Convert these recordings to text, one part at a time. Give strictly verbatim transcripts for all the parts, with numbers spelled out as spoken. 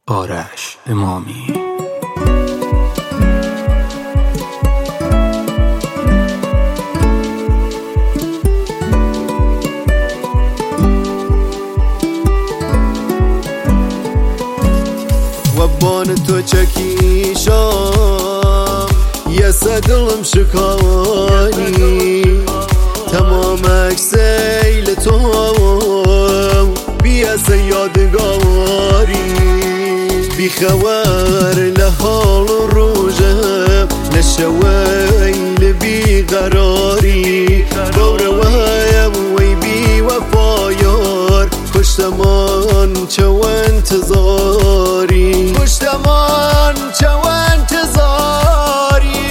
آرش امامی. و بان تو چکیشم یه صدلم شکانی تمام سیل تو بیاس یادگاری بی خبر لحال روزم لشویل بی قراری دورویم وی بی وفایار پشتمان چو انتظاری پشتمان چو انتظاری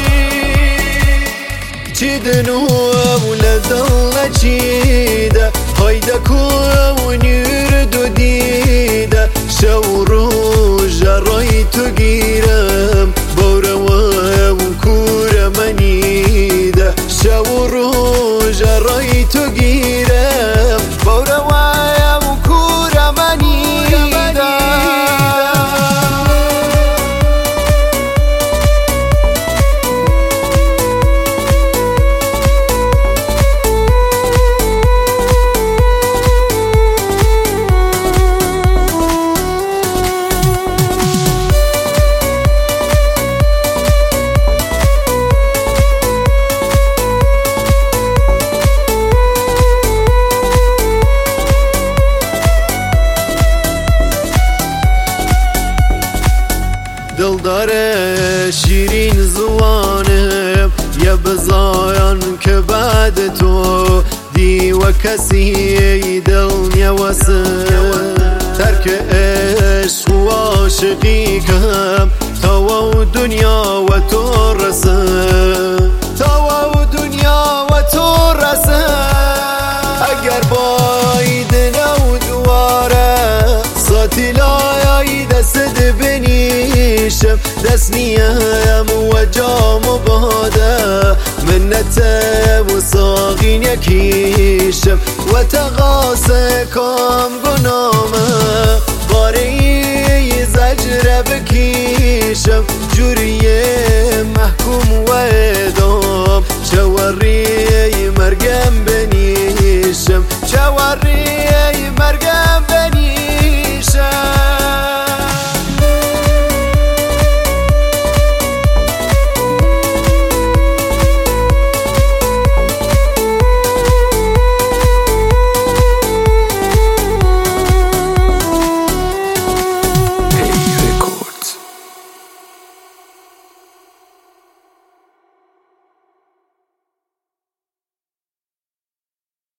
چی دنو ولدل چیده هایده کونیر دو دیده شو روز رای تو گیرم بورم کور منیده شو روز رای تو گیرم بورم کور منیده دلدار شیرین زوانم یه بزاین که بعد تو دی و کسی دل نیوسم ترک عشق و عاشقی کم تا و دنیا و تو رسم تا و دنیا و تو رسم اگر باید نو دواره ساتی لایای دست بنیشم دست نیم و جام و باده منت و ساقین یکیشم و تقاسه کام گنامه باری زجر بکیشم جوری محکوم و ادام چوری مرگم بنیشم چوری مرگم